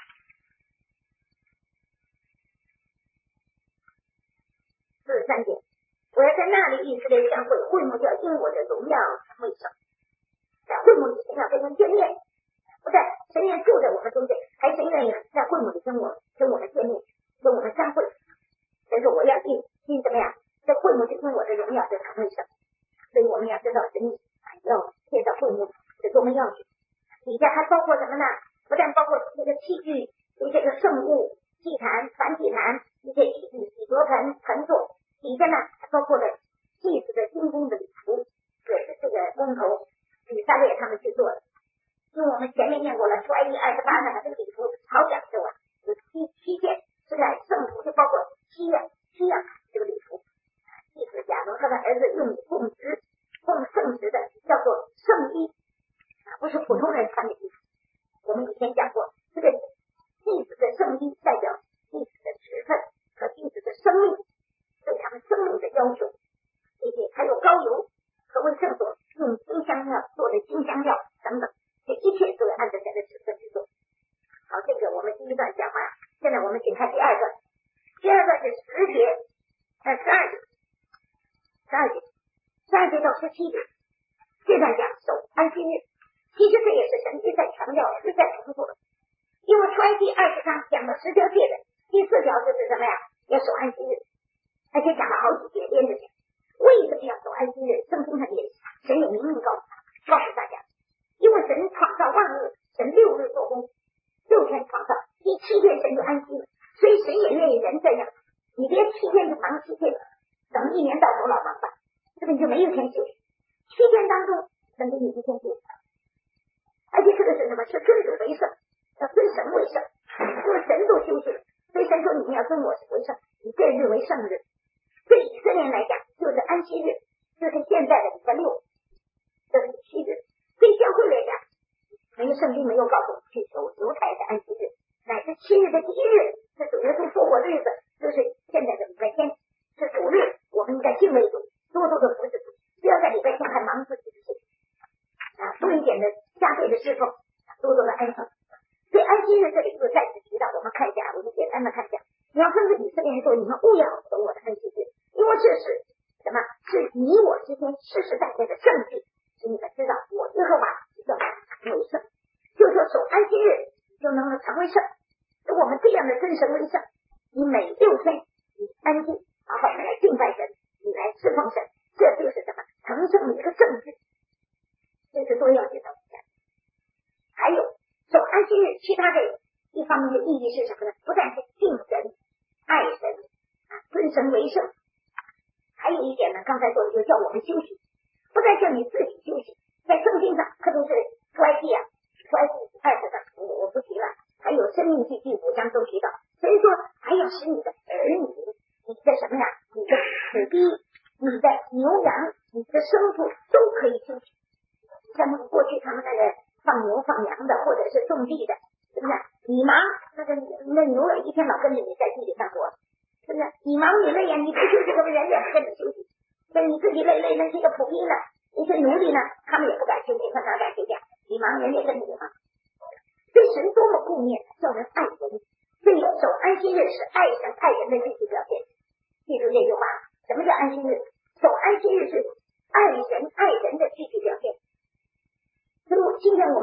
四十三节，我要在那里以色列相会，会幕就要因我的荣耀成为圣。在会幕里神要跟人见面，不但神愿住在我们中间，还神愿意在会幕里跟我跟我们见面，跟我们相会。但是我要因因怎么样，在会幕就因我的荣耀就成为圣。所以我们要知道神要建造会幕是多么要紧。底下还包括什么呢？不但包括这个器具，有这个圣物、祭坛、燔祭坛，一些器具、洗濯盆、盆座。底下呢还包括了祭司的金工的礼服，也是这个工头以色列他们去做的。因为我们前面念过了，出埃及二十八章的这个礼服好讲究啊，有七七件，是在圣服就包括七样七样这个礼服。祭司亚伦和他儿子用以供职供圣职的叫做圣衣，不是普通人穿的衣服。我们以前讲过，这个祭司的圣衣代表祭司的职分和祭司的生命，对他们生命的要求，并且还有膏油和为圣所用金香料做的金香料等等，这一切都要按照这个职分去做。好，这个我们第一段讲完，现在我们请看第二段。第二段是十节，呃，十二节，十二节，十二节到十七节，这段讲守安息日。其实这也是神一再强调，一再重复的。因为出埃及二十章讲了十条诫的，第四条就是什么呀？要守安息日，而且讲了好几节连着讲。为什么要守安息日？圣经上也神有明明告诉他，告诉大家，因为神创造万物，神六日做工，六天创造，第七天神就安息了，所以神也愿意人这样。你别七天就忙七天，等一年到头老忙吧，这个你就没有天休息。七天当中，神给你一天休息。而且这个是什么？是尊主为圣，要尊神为圣，因为神都休息了，所以神说你们要尊我为圣，以这日为圣日。对以色列人来讲，就是安息日，就是现在的礼拜六，这是七日。对教会来讲，没有圣经没有告诉我们去守犹太的安息日，乃是七日的第一日，是主耶稣复活日子，就是现在的礼拜天，是主日，我们应该敬畏主，多多的服侍主，不要在礼拜天还忙自己的事情啊，多一点的加倍的侍奉，多多的安息。所以安息日这里就再次提到，我们看一下，我们简单的看一下，你要吩咐以色列人说，你们务要守我的安息日，因为这是什么？是你我之间世世代代的圣日，使你们知道我耶和华要成为圣，就是说守安息日就能够成为圣。如果我们这样的尊神为圣，你每六天你安息，好好的来敬拜神，你来侍奉神，这就是什么？成圣的一个圣日，这是多要紧的。还有守安息日，其他的一方面的意义是什么呢？不但是敬神、爱神、啊，尊神为圣，还有一点呢，刚才说的就叫我们休息，不但叫你自己休息，在圣经上特别是出埃及啊，出埃及二十章我我不提了，还有申命记第五章都提到，所以说还要使你的儿女、你的什么呀，你的子弟、你的牛羊、你的牲畜都可以休息。像那个过去他们那个放牛放羊的，或者是种地的，是不是？你忙，那个那牛一天老跟着你在地里干活，是不是？你忙你累呀，你不休息，可不人家不跟你休息。所以你自己累累，那些个仆役呢，一些奴隶呢，他们也不敢休息，他哪敢休假？你忙，人家跟你忙。所以神多么顾念，叫人爱人。所以守安息日是爱神爱人的具体表现。记住这句话，什么叫安息日？守安息日是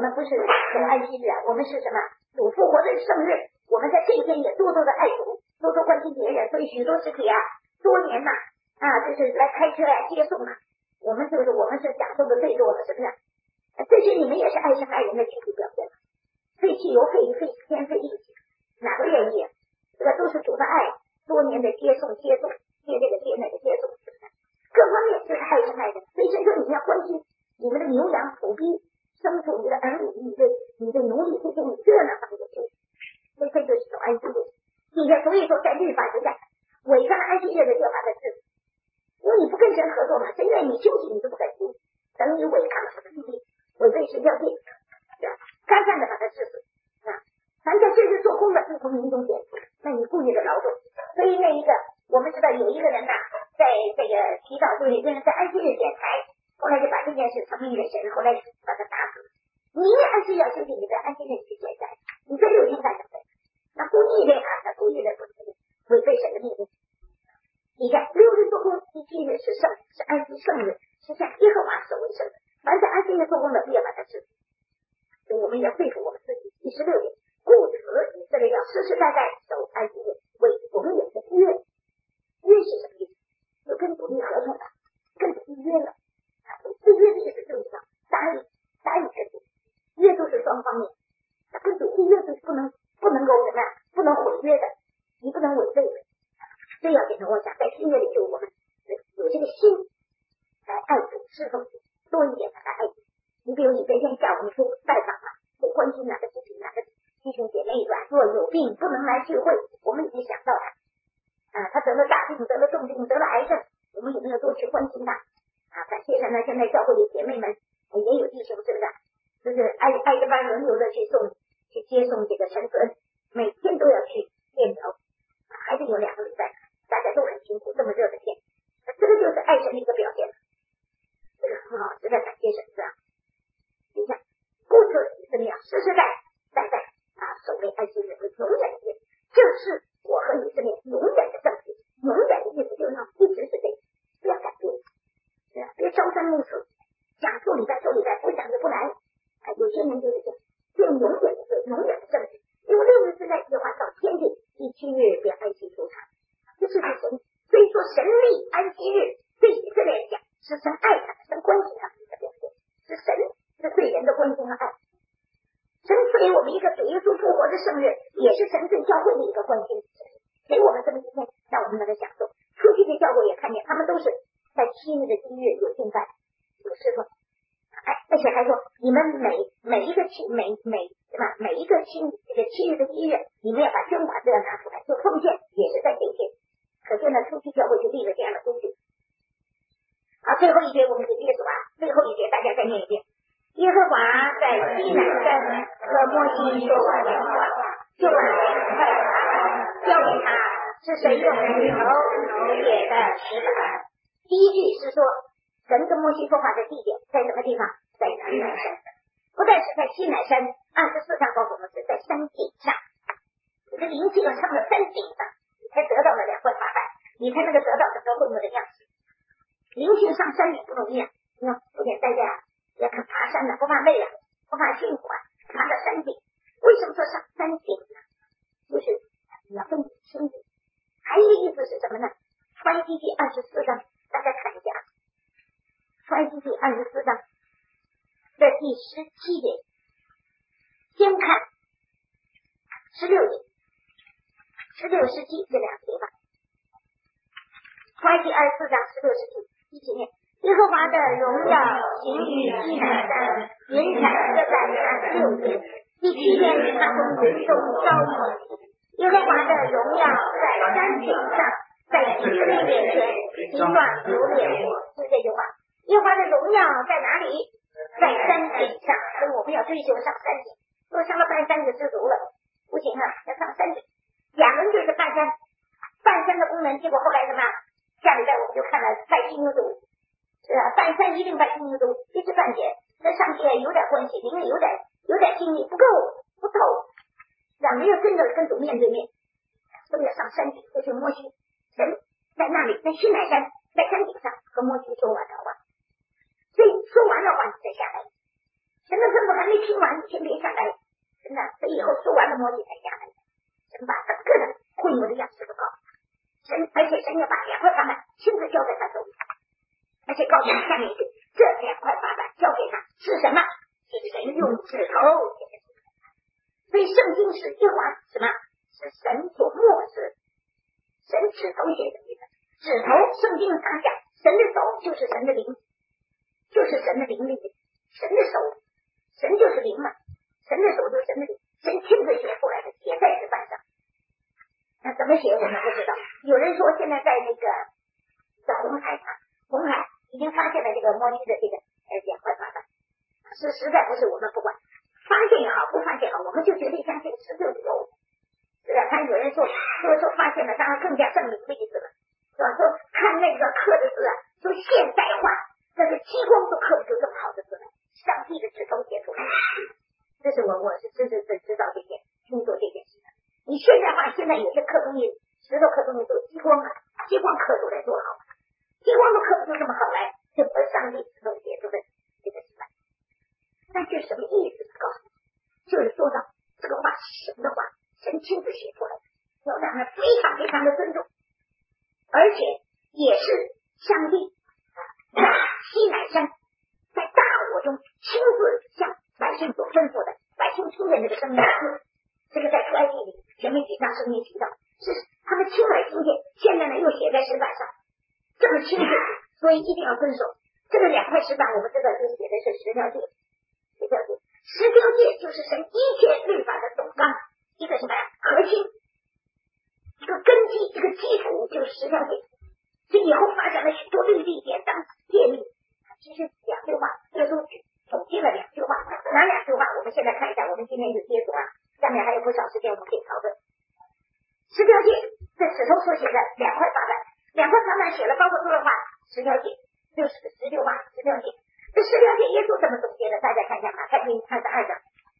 们不是很安息日啊，我们是什么主复活的圣日，我们在这一天也多多的爱主，多多关心别人，所以许多肢体啊多年呐 啊, 啊就是来开车啊接送啊，我们就是我们是享受的最多的，是不是？这些你们也是爱神爱人的具体表现，费汽油费费时间费力气，哪个愿意啊？这个都是主的爱，多年的接送接送接这个接那个接送，各方面就是爱神爱人。所以神说你们要关心你们的牛羊土逼牲畜，你的儿女，你的你的奴隶，这些你这样方面去，所以这就是守安息日。你看，所以说在律法之下违抗安息日的律法的制，因为你不跟神合作嘛，谁愿意休息你就不敢休，等于违抗什么律例，违背神教诫，该干的把它治死啊！凡在这日做工的，就从民中减除，那你故意的劳动。所以那一个我们知道有一个人呐、啊，在这个祈祷队里，就是在安息日捡柴，后来就把这件事承认给神，后来把他打死。你安息要休息，你在安息日去捡柴，你这六天干什么？那故意的啊，他故意的不违背神的命令。你看六日做工，第七日是圣，是安息圣日，是向耶和华守为圣。凡在安息日做工的，必要把它治死。所以我们也佩服我们自己。第十六节，故此以色列要世世代代守安息日，为永远的约。约是什么意思？就跟主立合同的，跟主立约了。这约的意思就是讲答应，答应跟主，约都是双方面。那跟主立约就是不能不能够什么，不能毁约的，你不能违背的。这要变成我想在新约里，就我们有这个心来爱主侍奉主，多一点的来爱主。你比如你这天下午你去拜访了，去关心哪个肢体哪个弟兄姐妹软弱有病不能来聚会，我们已经想到他啊，他得了大病，得了重病，得了癌症，我们有没有多去关心他啊？感谢神呢，现在教会里姐妹们也有弟兄，是不是？就是挨挨着班轮流的去送去接送这个神尊，每天都要去练头，还得有两个礼拜，大家都很辛苦，这么热的天，这个就是爱神的一个表现。这个很好，实在感谢神，是吧？你看，故此以色列世世代代代啊，守为安息日为永远的日，这是我和以色列永远的证据。永远的意思就是要一直是这个，不要改变，是吧？别朝三暮四，想做礼拜做礼拜，不想就不来。哎，有些人就是这样，这永远的是永远的证据。因为六日之内计划到天地，第七日便安息出场，这是神。所以说神立安息日对以色列来讲是神爱他，神关心他的一个表现，是神是对人的关心和爱。神赐给我们一个主耶稣复活的圣日，也是神对教会的一个关心，给我们这么一天，让我们能够享受。出去的教会也看见，他们都是在七日的第一日有敬拜，有侍奉。哎，而且还说你们每每一个七每每对吧？每一个七这个七日的第一日，你们要把捐款都要拿出来，就奉献也是在这一天。可见呢，出去教会就立了这样的规矩。好，最后一节我们就结束啊。最后一节大家再念一遍。耶和华在西乃山和摩西说话的话，就把快把交给他，是谁用石头写的石板？第一句是说神跟摩西说话的地点在什么地方？在西乃山。不但是在西乃山，二十四章告诉我们是在山顶上。你的灵气要上了山顶上，你才得到了两块法板，你才能够得到整个会幕的样式。灵性上山也不容易啊，你看有点代价啊，要看爬山了，不怕累啊，不怕辛苦啊，爬到山顶。为什么说上山顶呢？就是你要跟你亲近。还有一个意思是什么呢？创世纪二十四章，大家看一下，创世纪二十四章的第十七节，先看十六节，十六十七这两节吧。创世纪二十四章十六十七，一起念。耶和华的荣耀行于西乃山，云彩遮盖那六天。第七天，他从云中招摩西。耶和华的荣耀在山顶上，在以色列面前，形状如烈火。是这句话。耶和华的荣耀在哪里？在山顶上。所以我们要追求上山顶。如果上了半山就知足了，不行啊，要上山顶。亚伦就是半山，半山的功能。结果后来什么？下礼拜我们就看了拜金牛犊，是吧？半山一定拜金牛犊，一知半解，跟上帝有点关系，灵里有点有点经历，不够不透，让没有真的跟主面对面，所以要上山顶，就是摩西神在那里，在西乃山，在山顶上和摩西说完的话，所以说完了话你再下来， 神的吩咐还没听完，先别下来。真的，这以后说完了，摩西才下来。神把整个的会幕的样式都告诉他，神而且神要把两块法板亲自交在他手里，而且告诉他下面一句，这两块法板交给他是什么？是神用指头写的。所以圣经是一话什么？是神所默示，神指头写的意思。指头，圣经上讲，神的手就是神的灵，就是神的灵力，神的手，神就是灵嘛，神的手就是神的灵，神亲自写出来的，写在石板上。那怎么写我们不知道。有人说现在在那个在红海上，红海已经发现了这个摩西的这个呃两块法板，是实在不是我们不管，发现也好，不发现也好，我们就绝对相信是就是有。是的，看有人说说说发现了，当然更加证明的意思了，是吧？说看那个刻的字啊，说现代化，那个激光都刻不出这么好的字来，上帝的指头写出来。这是我我是真真正知道这件听说这件事的。你现代化现在有些刻东西，石头刻东西都激光啊，激光刻出来多好，激光都刻不出这么好来，这不是上帝指头写出的这个石板。那这什么意思？告诉你，就是说到这个话是神的话，神亲自写出来的，要让他非常非常的尊重，而且也是上帝在西乃山在大火中亲自向百姓所吩咐的，百姓听见这个声音，这个在出埃及里前面几章声音提到，是他们亲耳听见，现在呢又写在石板上，这么清楚，所以一定要遵守。这个两块石板我们知道就写的是十条诫，十条诫，十条诫就是神一切律法的总纲，一个什么呀？核心，一个根基，一个基础，就是十条诫。这以后发展了许多律例、典章、诫命，其实两句话，耶稣总结了两句话，哪两句话？我们现在看一下，我们今天就接着啊，下面还有不少时间，我们可以讨论。十条诫，这指头所写的两块法板，两块法板写了包括多少话？十条诫，就是十句话，十条诫。这十条诫耶稣怎么总结的？大家看一下马太福音二十二章。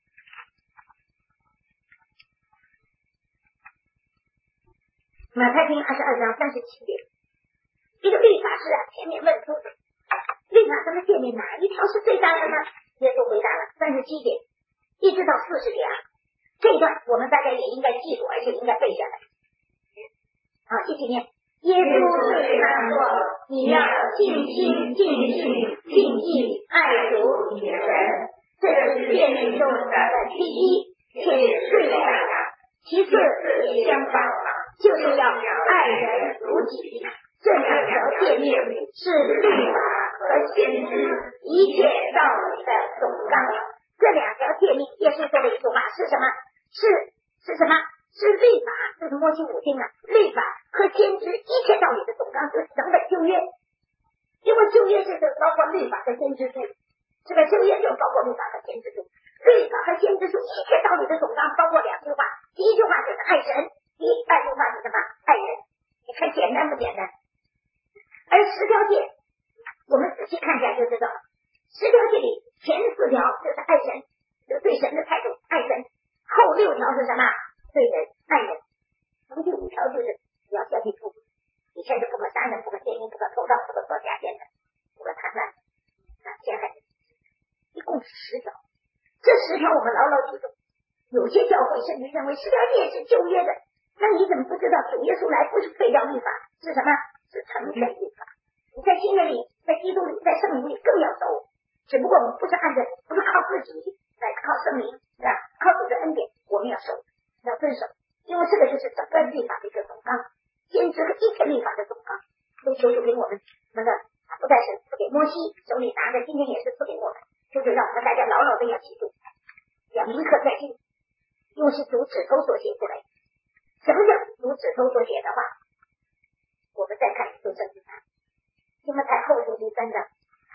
马太福音二十二章三十七节，一个律法师啊，前面问说，律法中的诫命哪一条是最大的呢？耶稣回答了三十七节，一直到四十节啊。这一段我们大家也应该记住，而且应该背下来。好，一起念。耶稣对他说：“你要尽心、尽性、尽意爱主你的神，这是诫命中的第一，且最大的。其次也相仿，就是要爱人如己。这两条诫命是律法和先知一切道理的总纲。这两条诫命，耶稣说了一句话，是什么？是是什么？是律法，就是摩西五经啊，律法和先知一切道理的总纲，就是整个旧约。因为旧约就是包括律法和先知书，这个旧约就包括律法和先知书。律法和先知书一切道理的总纲包括两句话，第一句话就是爱神，第二句话是什么？爱人。你看简单不简单？而十条诫，我们仔细看一下就知道了。十条诫里前四条就是爱神，就是对神的态度，爱神。后六条是什么？对人，爱人。第五条就是你要孝敬父母，以前是不可杀人，不可奸淫，不可偷盗，不可作假见的，不可谈乱，啊，陷害人。一共是十条，这十条我们牢牢记住。有些教会甚至认为十条诫是旧约的，那你怎么不知道主耶稣来不是废掉律法，是什么？是成全律法。你在新约里，在基督里，在圣灵里更要守，只不过我们不是按着，不是靠自己来靠圣灵，是吧？靠主的恩典，我们要守，要遵守，因为这个就是整个律法的一个总纲，先知和一切律法的总纲，都求主给我们什么的，不但是赐给摩西手里拿着，今天也是赐给我们，就是让我们大家牢牢的要记住，要铭刻在心，因为是主指头所写出来的。什么叫主指头所写的话？我们再看一读圣经啊，提摩太后书第三章，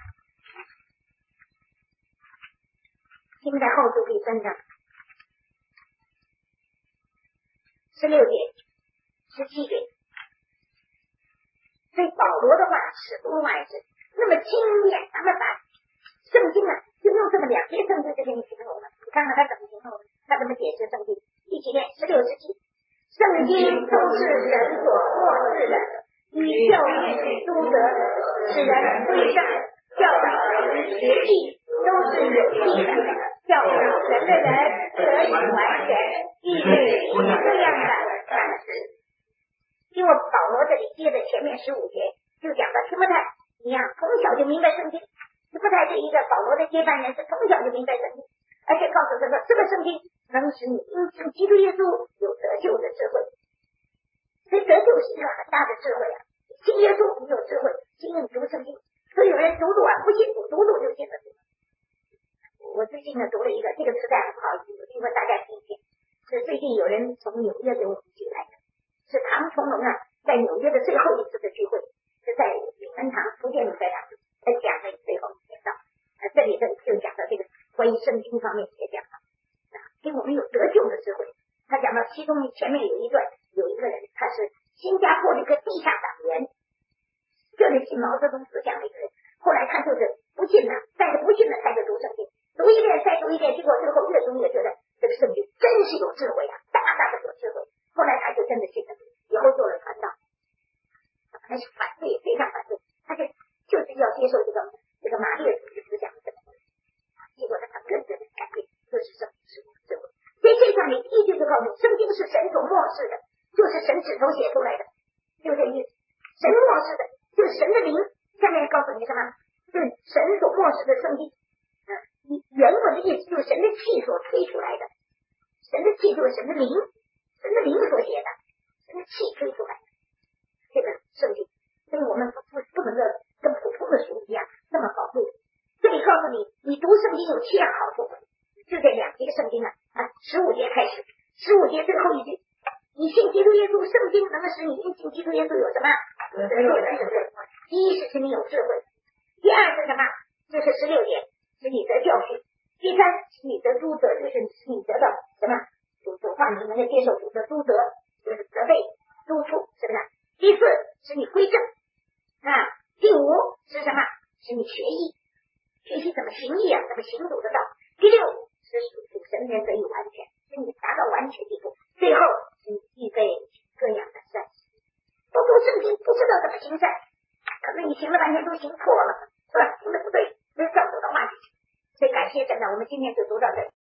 提摩太后书第三章十六节、十七节。所以保罗的话始终万事那么精炼，咱们把圣经啊就用这么两节圣经就给你形容了。你看看他怎么形容，他怎么解释圣经。一起念十六、十七。圣经都是神所默示的，以教育、督责，使人归善，教导人学义， 都是有益的，叫神的人得以完全，预备这样的样式。因为保罗这里接着前面十五节就讲到提摩太一样，从小就明白圣经。提摩太是一个保罗的接班人，是从小就明白圣经，而且告诉他说，这个圣经能使你因信基督耶稣有得救的智慧。所以得救是一个很大的智慧啊！信耶稣你有智慧，信你读圣经。所以有人读读啊，不信主，读读就信了。我最近呢读了一个，这个词带很好，有机会大家听听。是最近有人从纽约给我们寄来的，是唐崇荣啊，在纽约的最后一次的聚会，是在永恩堂福建鲁在堂他讲的最后讲到，啊，这里头就讲到这个关于圣经方面也讲到，啊，给我们有得救的智慧。他讲到其中前面有一段，有一个人他是新加坡的一个地下党员，就是信毛泽东思想的一个人，后来他就是不信了，带着不信的态度读圣经，读一遍再读一遍，结果最后越读越觉得这个圣经真是有智慧啊，大大的有智慧。后来他就真的信了，以后做了传道，他是反对，非常反对，他就就是要接受这个这个马列主义思想的，结果他更真的改变，就是圣经是智慧。所以这上面第一句就告诉你，圣经是神所漠视的，就是神指头写出来的，就这意思。神漠视的，就是神的灵。下面告诉你什么？就是神所漠视的圣经。嗯，原文的意思就是神的气所吹出来的，神的气就是神的灵，神的灵所写的，神的气吹出来的这个圣经。所以我们不不不能够跟普通的书一样那么宝贵。这里告诉你，你读圣经有七样好处，就这两节圣经啊，啊，十五节开始，十五节最后一句，你信基督耶稣，圣经能够使你因信基督耶稣有什么？有得救的智慧。第一是使你有智慧，第二是什么？就是十六节，使你得教训。第三，使你得督责，就是使你得到什么？主主话你能够接受主的督责，就是责备、督促，是不是？第四，使你归正啊。第五是什么？使你学艺，学习怎么行义啊，怎么行主的道。第六是属神人得以完全，使你达到完全地步。最后使你预备各样的善事。不读圣经不知道怎么行善，可能你行了半天都行错了，是吧？行的不对，没照主的话去。所以感谢神呢，我们今天就读到这里。